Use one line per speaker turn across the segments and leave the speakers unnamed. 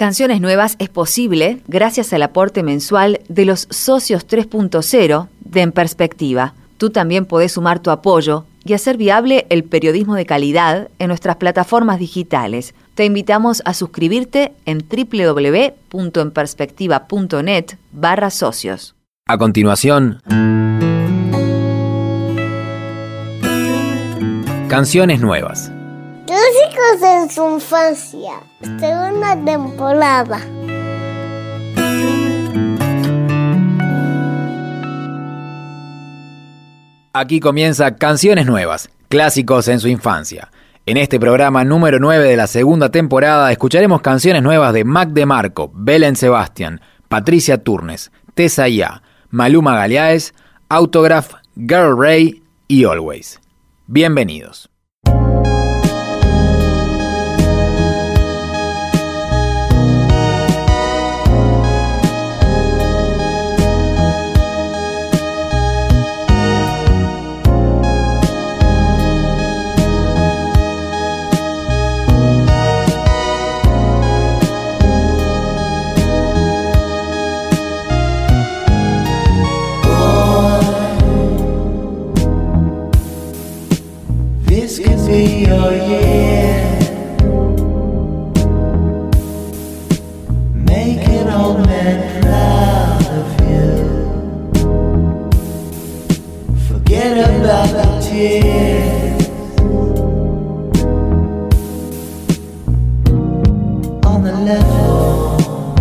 Canciones Nuevas es posible gracias al aporte mensual de los socios 3.0 de En Perspectiva. Tú también podés sumar tu apoyo y hacer viable el periodismo de calidad en nuestras plataformas digitales. Te invitamos a suscribirte en www.enperspectiva.net/socios.
A continuación, Canciones Nuevas.
Clásicos en su infancia, segunda temporada.
Aquí comienza Canciones Nuevas, clásicos en su infancia. En este programa número 9 de la segunda temporada escucharemos canciones nuevas de Mac DeMarco, Belén Sebastián, Patricia Turnes, Tessa Ya, Maluma Galeaes, Autograph, Girl Ray y Always. Bienvenidos.
This could be your year. Make an old man proud of you. Forget about the tears on the level.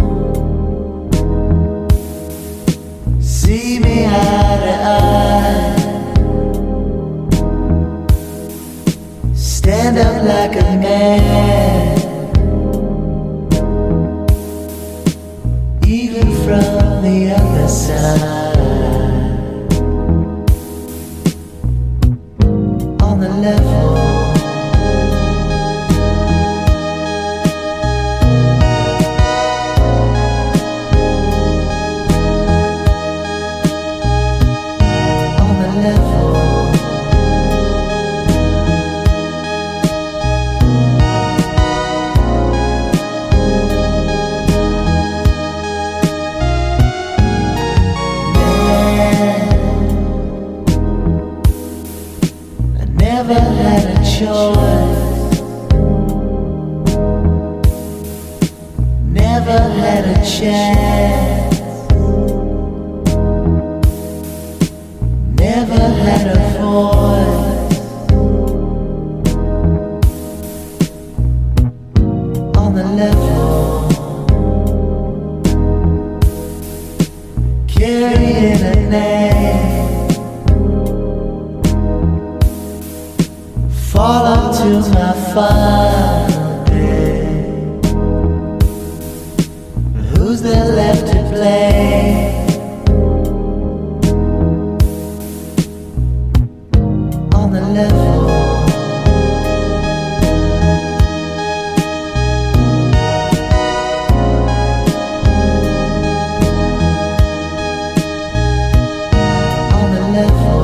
See me eye to eye. Stand up like a man, even from the other side. On the level. On the level. Never had a choice. Never had a chance. Never had a voice. On the level. Carrying a name. Fall onto my final day. Who's there left to play? On the level. On the level.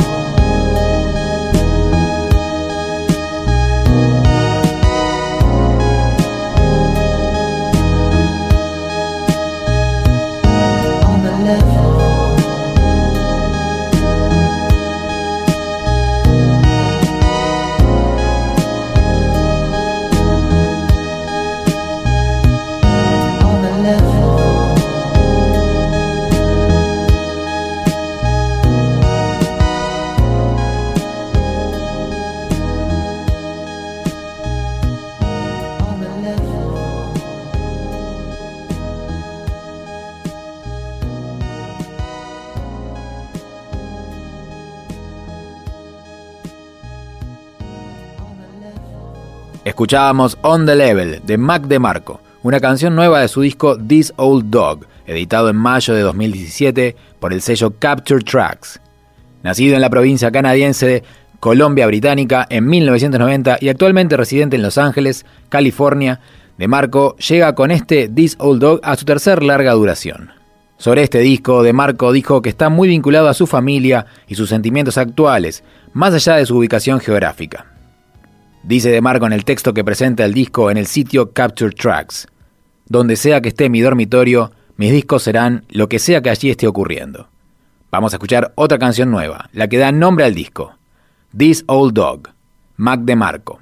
Escuchábamos On the Level de Mac DeMarco, una canción nueva de su disco This Old Dog, editado en mayo de 2017 por el sello Capture Tracks. Nacido en la provincia canadiense de Columbia Británica en 1990 y actualmente residente en Los Ángeles, California, DeMarco llega con este This Old Dog a su tercer larga duración. Sobre este disco, DeMarco dijo que está muy vinculado a su familia y sus sentimientos actuales, más allá de su ubicación geográfica. Dice DeMarco en el texto que presenta el disco en el sitio Capture Tracks: donde sea que esté mi dormitorio, mis discos serán lo que sea que allí esté ocurriendo. Vamos a escuchar otra canción nueva, la que da nombre al disco, This Old Dog, Mac DeMarco.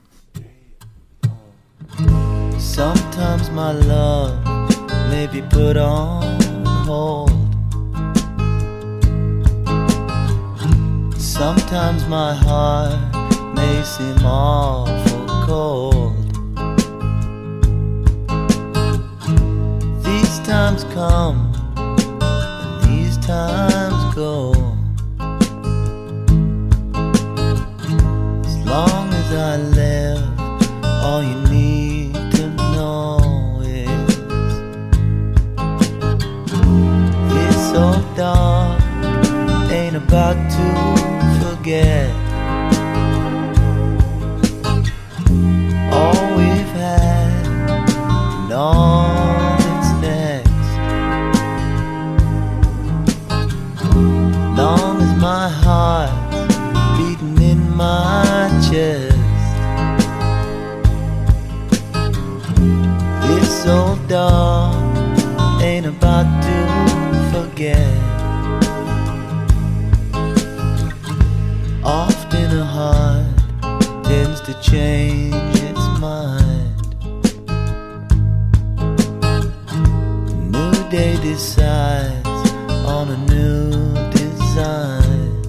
Sometimes my love may be put on hold. Sometimes my heart may seem awful cold. These times come and these times go. As long as I live, all you need to know is this old dog ain't about to forget all we've had and all that's next. Long as my heart's beating in my chest, this old dog ain't about to forget. Often a heart tends to change its mind. A new day decides on a new design.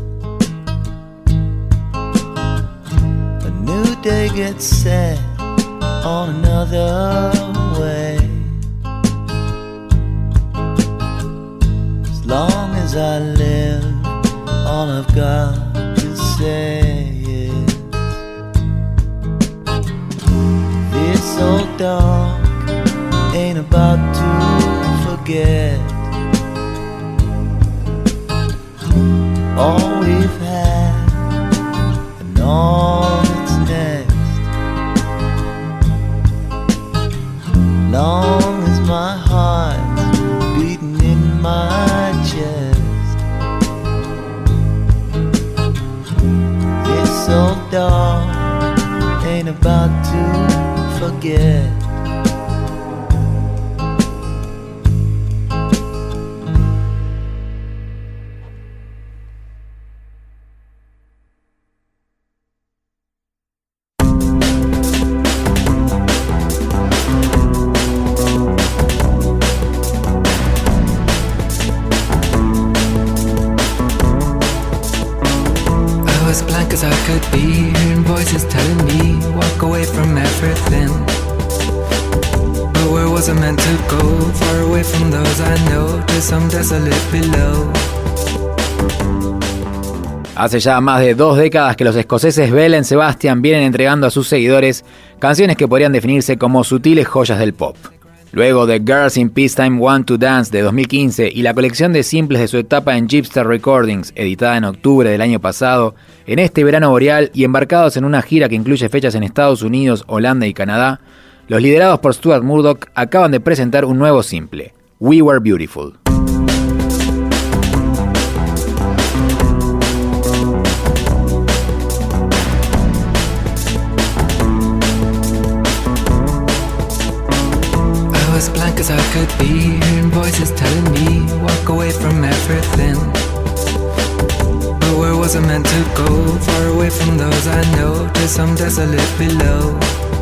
A new day gets set on another way. As long as I live, all I've got to say is this old dog ain't about to forget all we've had and all that's next. Long as my heart's beating in my chest, this old dog ain't about to forget.
As I could be, hearing voices telling me walk away from everything. But where was I meant to go? Far away from those I know, to some desolate below.
Hace ya más de 2 décadas que los escoceses Bell & Sebastian vienen entregando a sus seguidores canciones que podrían definirse como sutiles joyas del pop. Luego de Girls in Peacetime Want to Dance de 2015 y la colección de simples de su etapa en Jeepster Recordings, editada en octubre del año pasado, en este verano boreal y embarcados en una gira que incluye fechas en Estados Unidos, Holanda y Canadá, los liderados por Stuart Murdoch acaban de presentar un nuevo simple, We Were Beautiful.
As blank as I could be, hearing voices telling me walk away from everything. But where was I meant to go? Far away from those I know, to some desolate below.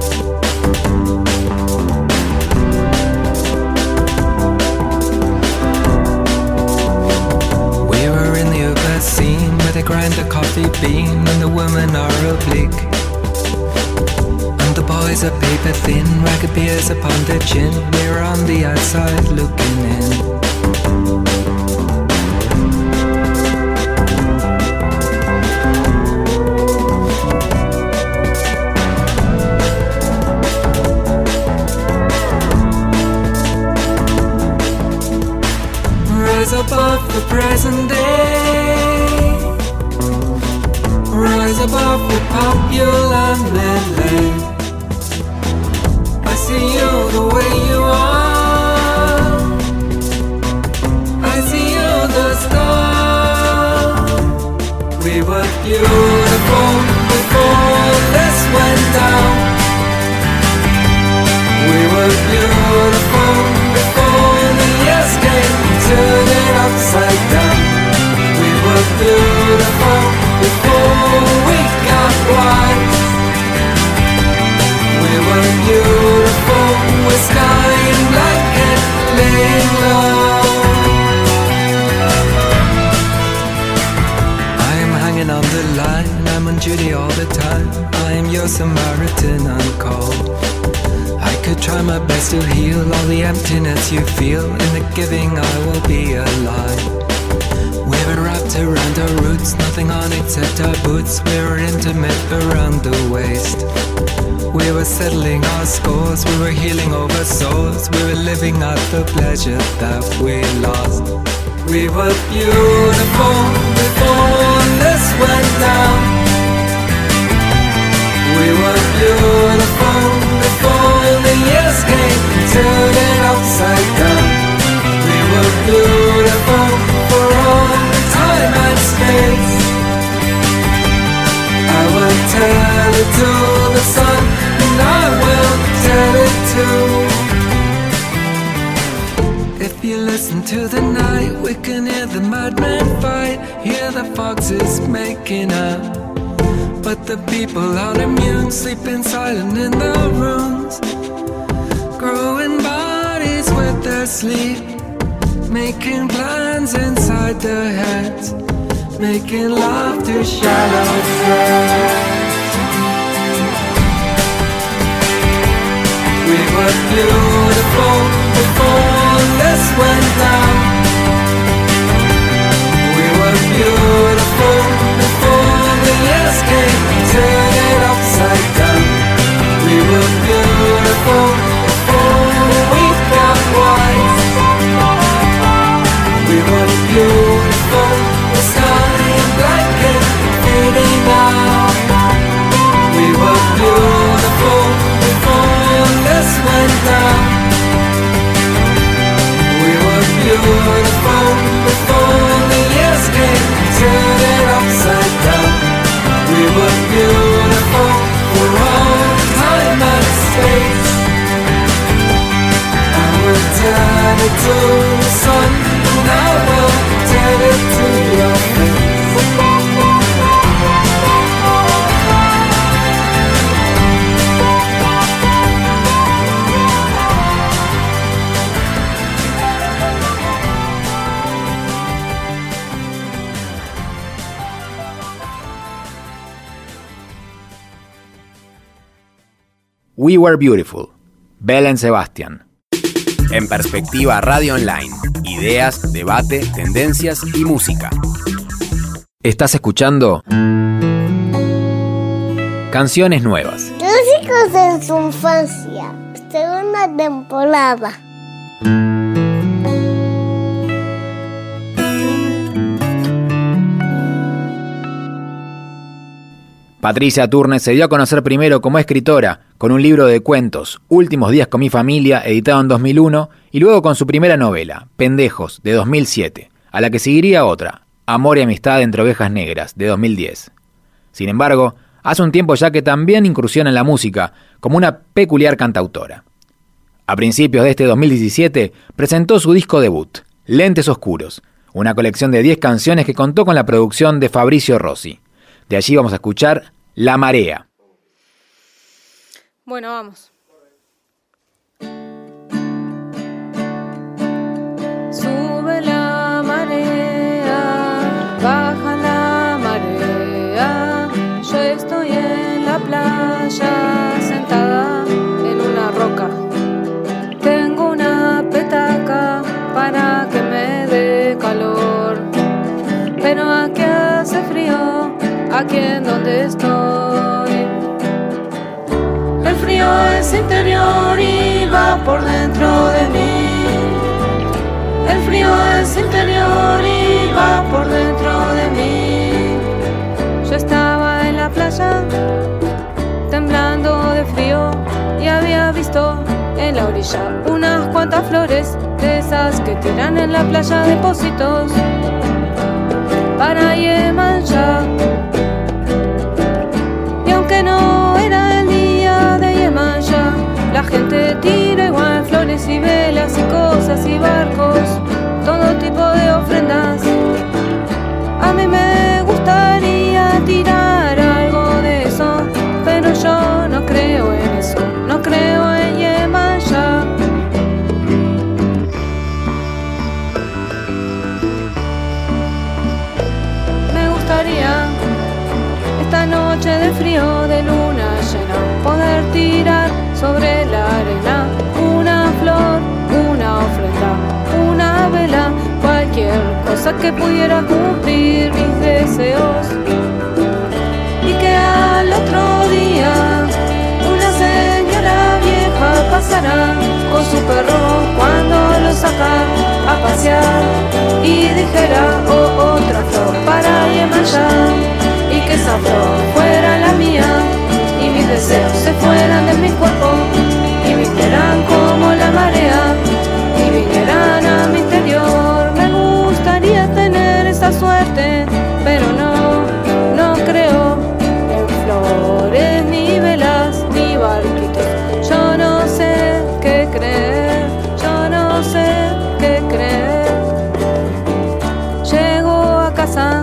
We were in the upper scene where they grind the coffee bean and the women are oblique. The boys are paper thin, ragged beers upon their chin. We're on the outside looking in. Rise above the present day. Rise above the popular melee. I see you the way you are. I see you the star. We were beautiful before this went down. We were beautiful the emptiness you feel in the giving, I will be alive. We were wrapped around our roots, nothing on except our boots. We were intimate around the waist. We were settling our scores, we were healing over souls. We were living out the pleasure that we lost. We were beautiful before this went down. We were beautiful before the years came and turned it upside down. We were beautiful for all time and space. I will tell it to the sun, and I will tell it too. If you listen to the night, we can hear the madmen fight, hear the foxes making up. But the people aren't immune, sleeping silent in their rooms, growing bodies with their sleep, making plans inside their heads, making love to shallow threads. We were beautiful before this went down. We were beautiful before the years came and turned it upside down. We were beautiful before we got wise. We were beautiful, the sky black and fading out. We were beautiful before this went down. We were beautiful before the years came and turned it upside down. We were beautiful for all time and space. I will turn it to the sun, and I will turn it to your face.
We Were Beautiful, Belen Sebastian. En Perspectiva Radio Online, ideas, debate, tendencias y música. ¿Estás escuchando? Canciones nuevas.
Músicos en su infancia, segunda temporada.
Patricia Turnes se dio a conocer primero como escritora, con un libro de cuentos, Últimos días con mi familia, editado en 2001, y luego con su primera novela, Pendejos, de 2007, a la que seguiría otra, Amor y amistad entre ovejas negras, de 2010. Sin embargo, hace un tiempo ya que también incursiona en la música, como una peculiar cantautora. A principios de este 2017, presentó su disco debut, Lentes Oscuros, una colección de 10 canciones que contó con la producción de Fabricio Rossi. De allí vamos a escuchar La Marea.
Bueno, vamos. Sube la marea, baja la marea. Yo estoy en la playa, sentada en una roca. Tengo una petaca para que me dé calor, pero aquí hace frío. Aquí en donde estoy, el frío es interior y va por dentro de mí. El frío es interior y va por dentro de mí. Yo estaba en la playa, temblando de frío, y había visto en la orilla unas cuantas flores, de esas que tiran en la playa depósitos para Yemanjá. Y aunque no era el día de Yemanjá, la gente tira igual flores y velas y cosas y barcos, todo tipo de ofrendas. A mí me gustaría tirar algo de eso, pero yo no creo en eso, no creo en Yemanjá. Me gustaría esta noche de frío de luna llena poder tirar sobre la arena una flor, que pudiera cumplir mis deseos. Y que al otro día una señora vieja pasará con su perro cuando lo saca a pasear y dijera, oh, otra flor para Yemayá, y que esa flor fuera la mía y mis deseos se fueran de mi cuerpo y vinieran como la marea y vinieran a mi interior. Me gustaría tener esa suerte, pero no creo en flores, ni velas, ni barquitos. Yo no sé qué creer, yo no sé qué creer. Llego a casa,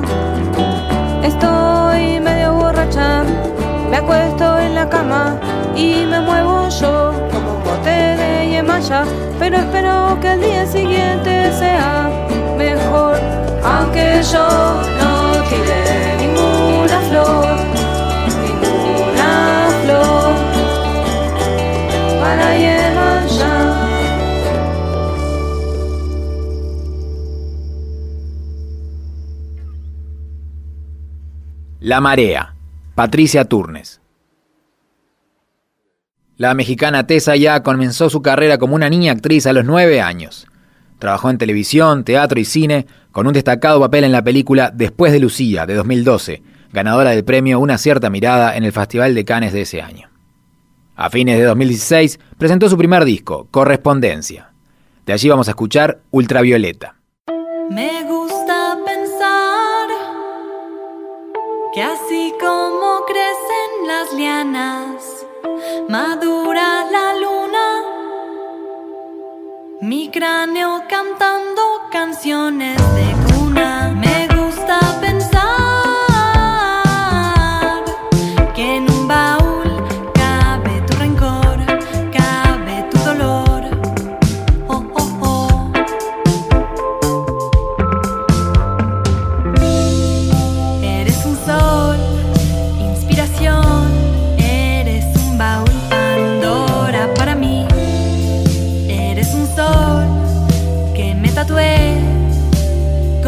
estoy medio borracha, me acuesto en la cama y me muevo yo como un bote de Yemayá, pero espero que el día siguiente sea mejor, aunque yo no tire ninguna flor para Yemayá.
La Marea, Patricia Turnes. La mexicana Tessa Ya comenzó su carrera como una niña actriz a los 9 años. Trabajó en televisión, teatro y cine, con un destacado papel en la película Después de Lucía, de 2012, ganadora del premio Una cierta mirada en el Festival de Cannes de ese año. A fines de 2016 presentó su primer disco, Correspondencia. De allí vamos a escuchar Ultravioleta.
Me gusta pensar que así como crecen las lianas, madura la luna, mi cráneo cantando canciones de cuna. Me gusta pensar que en un baúl cabe tu rencor, cabe tu dolor. Oh, oh, oh. Eres un sol, inspiración, eres un baúl Pandora para mí. Eres un sol que me tatué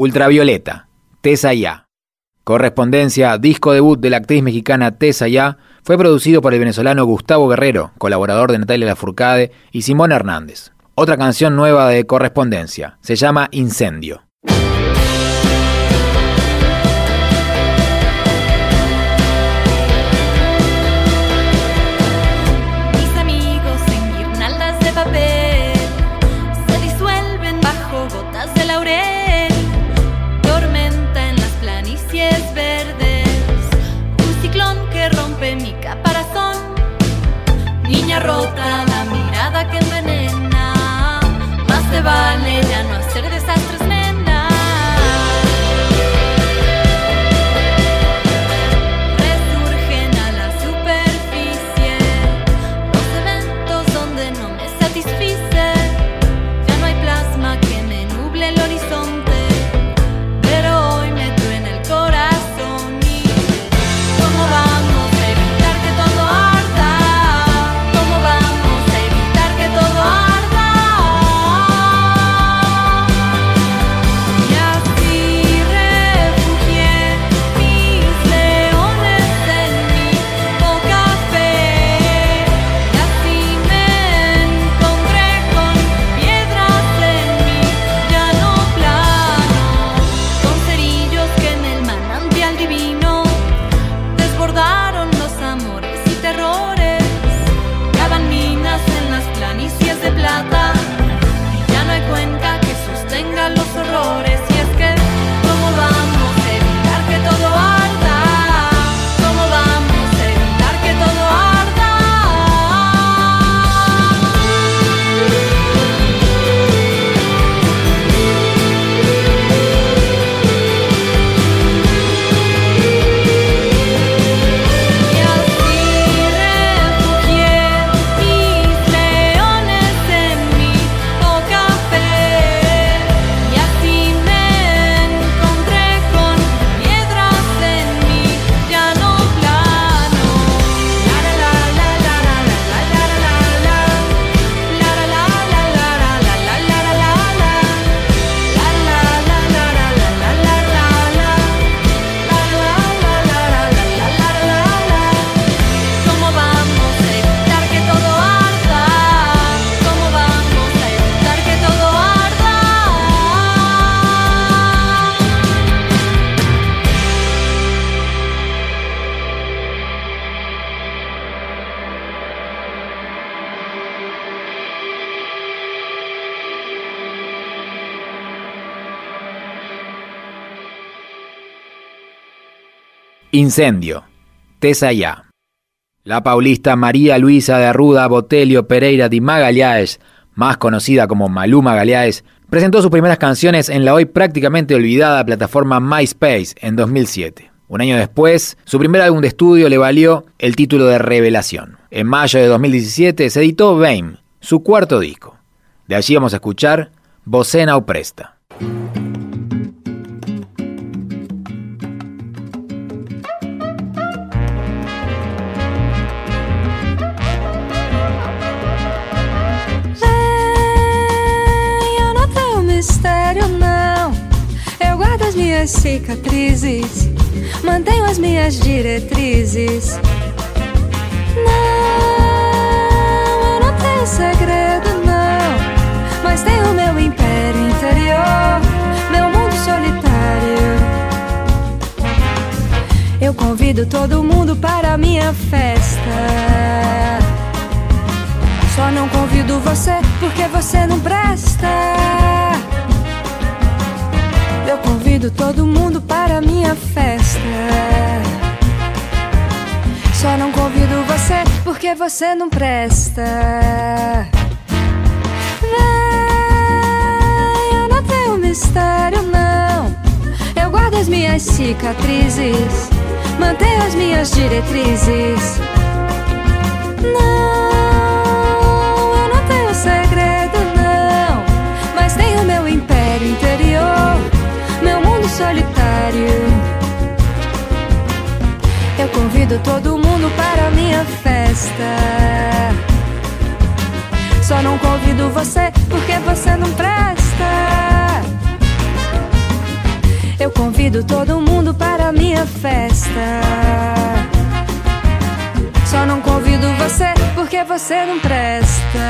Ultravioleta, Tessa Ya. Correspondencia, disco debut de la actriz mexicana Tessa Ya, fue producido por el venezolano Gustavo Guerrero, colaborador de Natalia Lafourcade y Simón Hernández. Otra canción nueva de Correspondencia, se llama Incendio.
Mis amigos en guirnaldas de papel se disuelven bajo gotas de laurel. Tormenta en las planicies verdes, un ciclón que rompe mi caparazón. Niña rota, la mirada que envenena, más te vale ya no hacer desastres, nena. Resurgen a la superficie los eventos donde no me satisfice. Ya no hay plasma que me nuble el horizonte, pero hoy me truena el corazón. ¿Y cómo vamos a evitar que todo arda? ¿Cómo vamos a evitar que todo arda? Y así refugié mis leones en mi poca fe. Y así me encontré con piedras en mi llano plano, con cerillos que en el manantial divino desbordaron los amores y terrores. Cavan minas en las planicies de plata y ya no hay cuenca que sostenga los horrores. Y es que, ¿cómo vamos a evitar que todo arda? ¿Cómo vamos a evitar que todo arda? Y así refugié mis leones en mi poca fe. Y así me encontré con piedras en mi llano plano. La la la la la la la la la la la la la la la la la la la ¿Cómo vamos a evitar que todo arda? ¿Cómo vamos a evitar que todo arda?
Incendio, Tessa Ya. La paulista María Luisa de Arruda Botelho Pereira de Magalhães, más conocida como Malú Magalhães, presentó sus primeras canciones en la hoy prácticamente olvidada plataforma MySpace en 2007. Un año después, su primer álbum de estudio le valió el título de Revelación. En mayo de 2017 se editó Vame, su cuarto disco. De allí vamos a escuchar Você Não Presta.
Eu não tenho mistério, não. Eu guardo as minhas cicatrizes, mantenho as minhas diretrizes. Não, eu não tenho segredo, não, mas tenho meu império interior, meu mundo solitário. Eu convido todo mundo para a minha festa. Só não convido você porque você não presta. Eu convido todo mundo para a minha festa. Só não convido você porque você não presta. Vem, eu não tenho mistério, não. Eu guardo as minhas cicatrizes, mantenho as minhas diretrizes. Não, eu não tenho segredo, não, mas tenho meu império interior, meu mundo solitário. Eu convido todo mundo para a minha festa. Só não convido você porque você não presta. Eu convido todo mundo para a minha festa. Só não convido você porque você não presta.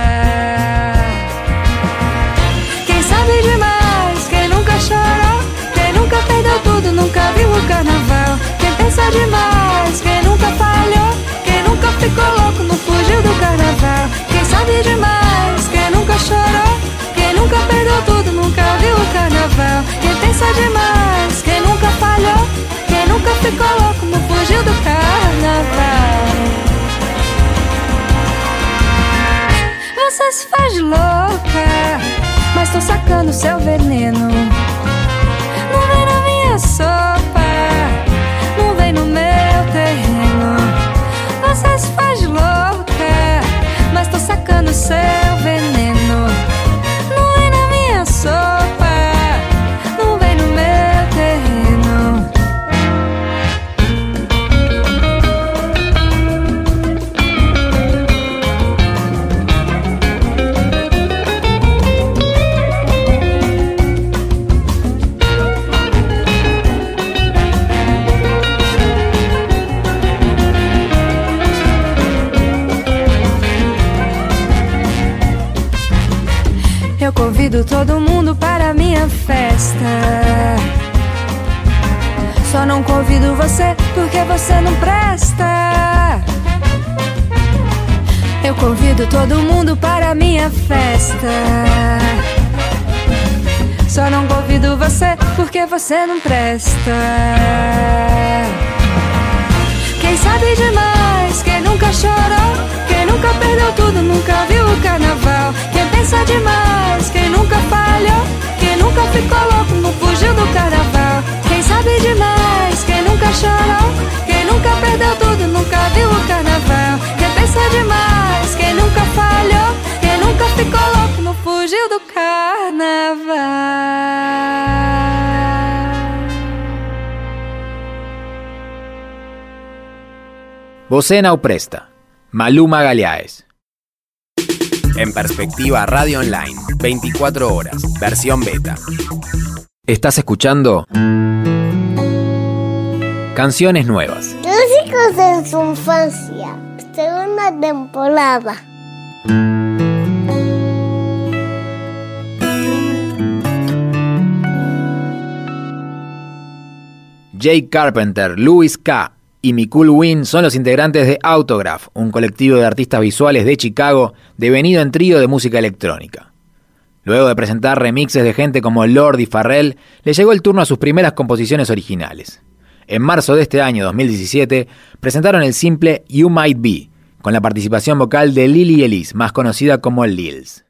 Quem sabe demais, quem nunca chorou, quem nunca perdeu tudo, nunca viu o carnaval. Quem pensa demais, quem nunca falhou, quem nunca ficou louco, não fugiu do carnaval. Quem sabe demais, quem nunca chorou, quem nunca perdeu tudo, nunca viu o carnaval. Quem pensa demais, quem nunca falhou, quem nunca ficou louco, não fugiu do carnaval. Você se faz louca, mas tô sacando seu veneno. Não vem na minha sopa, não vem no meu terreno. Você se faz louca, mas tô sacando seu veneno. Não vem na minha sopa, não vem no meu terreno. Eu convido todo mundo para a minha festa. Só não convido você porque você não presta. Eu convido todo mundo para a minha festa. Só não convido você porque você não presta. Quem sabe demais, quem nunca chorou, quem nunca perdeu tudo, nunca viu o carnaval. Quem pensa demais, quem nunca falhou, quem nunca ficou louco, não fugiu do carnaval. Quem sabe demais, quem nunca chorou, quem nunca perdeu tudo, nunca viu o carnaval. Quem pensa demais, quem nunca falhou, quem nunca ficou louco, não fugiu do carnaval.
Você não presta. Maluma Galeaes. En Perspectiva Radio Online, 24 horas, versión beta. ¿Estás escuchando? Canciones nuevas.
Clásicos en su infancia. Segunda temporada.
Jake Carpenter, Louis K. y Mikul Wynn son los integrantes de Autograph, un colectivo de artistas visuales de Chicago devenido en trío de música electrónica. Luego de presentar remixes de gente como Lord y Pharrell, le llegó el turno a sus primeras composiciones originales. En marzo de este año 2017, presentaron el simple You Might Be, con la participación vocal de Lily Ellis, más conocida como Lils.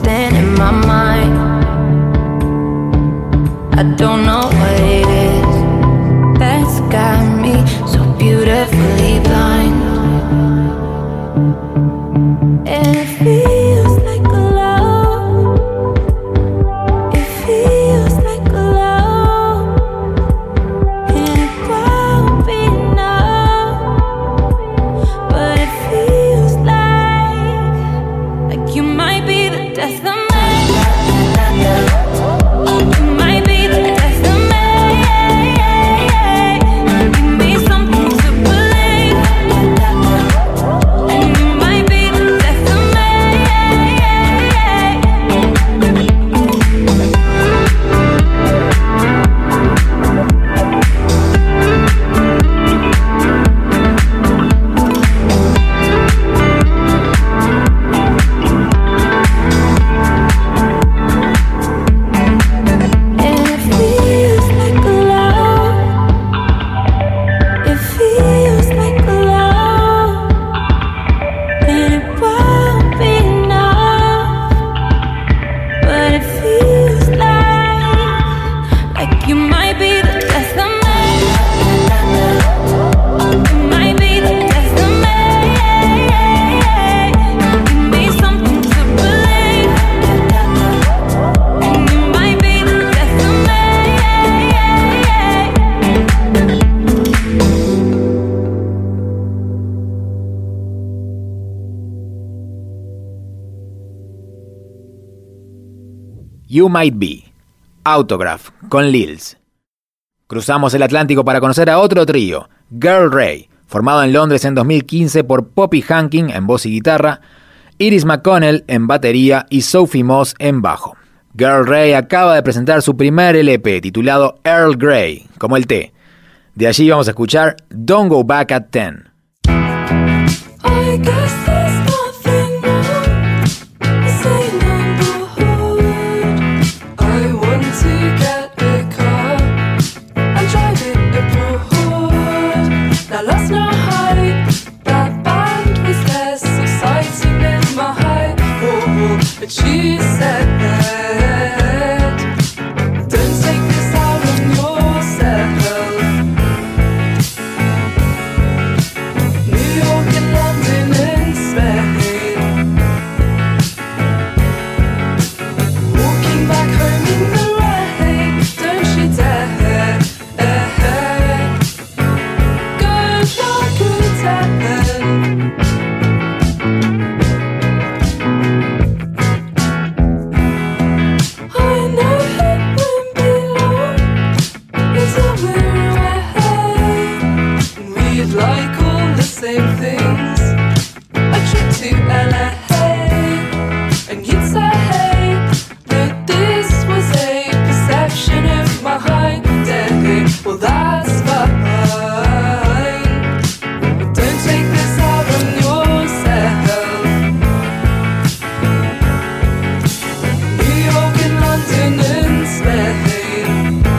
something in my mind. I don't know what it is that's got me so beautifully blind. And it feels like a love. It feels like a love. And it won't be enough. But it feels like you might be the death of me. You might be the death of me. Give me something to believe. And you might be the death of me. And it feels like a love. It feels like a love. And it won't be enough. But it feels like you might be the death of me. You might be the death of me. Give me something to believe. And you might be the death of me.
You Might Be, Autograph, con Lils. Cruzamos el Atlántico para conocer a otro trío, Girl Ray, formado en Londres en 2015 por Poppy Hanking en voz y guitarra, Iris McConnell en batería y Sophie Moss en bajo. Girl Ray acaba de presentar su primer LP titulado Earl Grey, como el té. De allí vamos a escuchar Don't Go Back at 10.
I guess there's nothing wrong with saying neighborhood.
I want to get a car and drive it abroad. Now let's not hide, that band was less exciting than my high. Oh, but she said that don't take this out on yourself. New York and London and Spain. Walking back home in the rain, don't you dare go back again. I know it won't be long until we're away, and we'd like all the same things. A trip to LA, and you'd say that this was a perception of my day. Well, that's fine, but don't take this out on yourself. New York and London and Spain.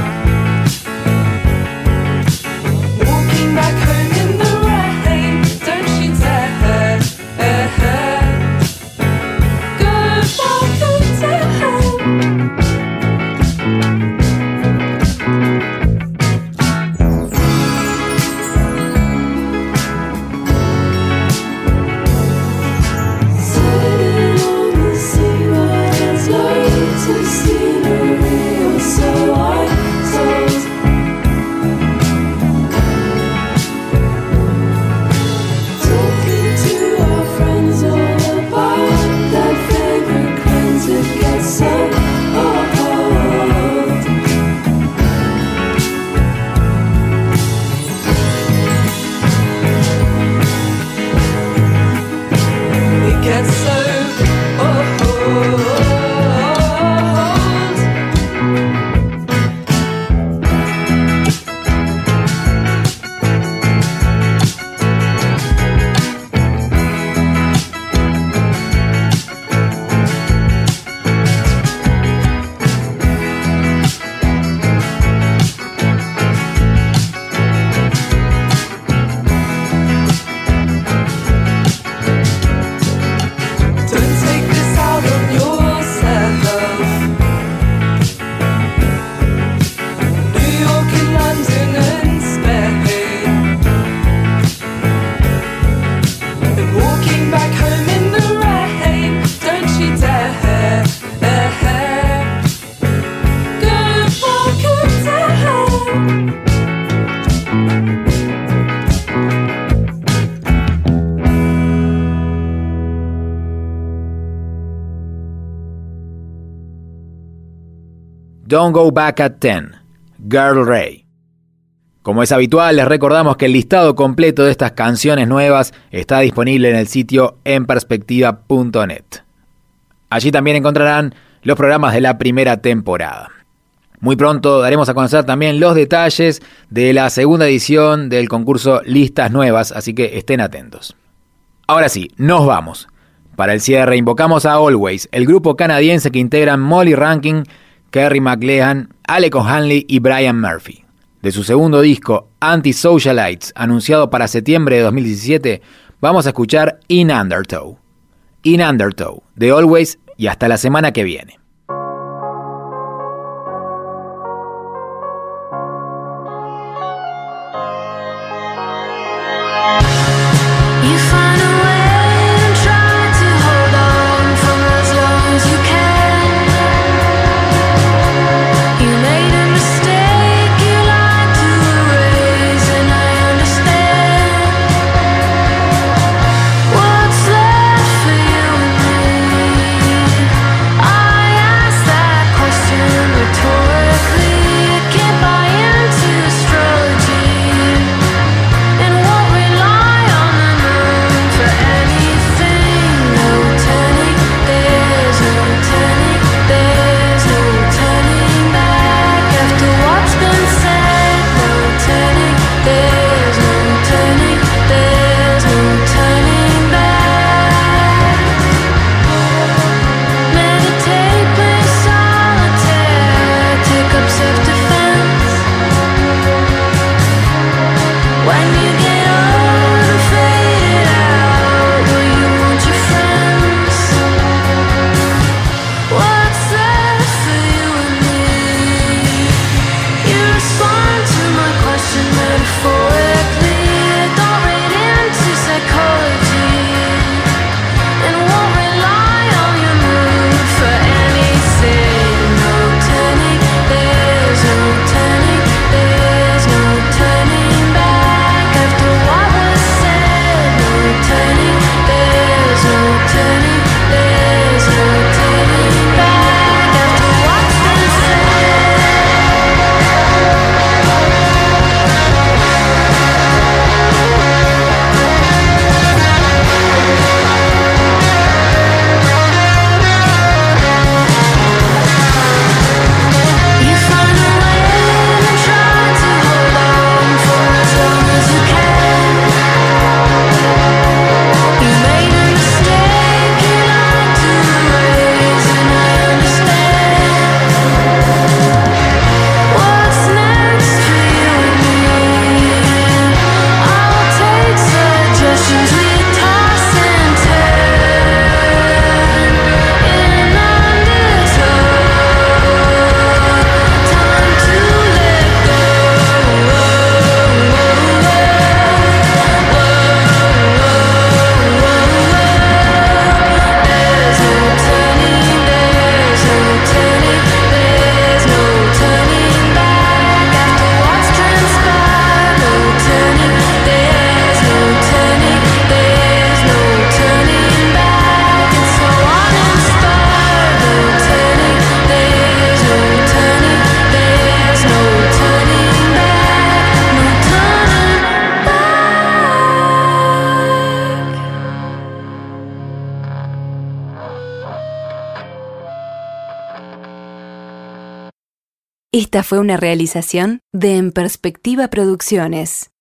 Walking back home in the rain, don't you dare go back again. Sitting on the seaway, loads of scenery, or so I'm told. Talking to our friends all about that favorite cleanse, it gets so old. It gets so old.
Don't Go Back at 10, Girl Ray. Como es habitual, les recordamos que el listado completo de estas canciones nuevas está disponible en el sitio enperspectiva.net. Allí también encontrarán los programas de la primera temporada. Muy pronto daremos a conocer también los detalles de la segunda edición del concurso Listas Nuevas, así que estén atentos. Ahora sí, nos vamos. Para el cierre invocamos a Always, el grupo canadiense que integran Molly Rankin, Kerry McLehan, Alec O'Hanley y Brian Murphy. De su segundo disco, Anti-Socialites, anunciado para septiembre de 2017, vamos a escuchar In Undertow. In Undertow, de Always, y hasta la semana que viene.
Esta fue una realización de En Perspectiva Producciones.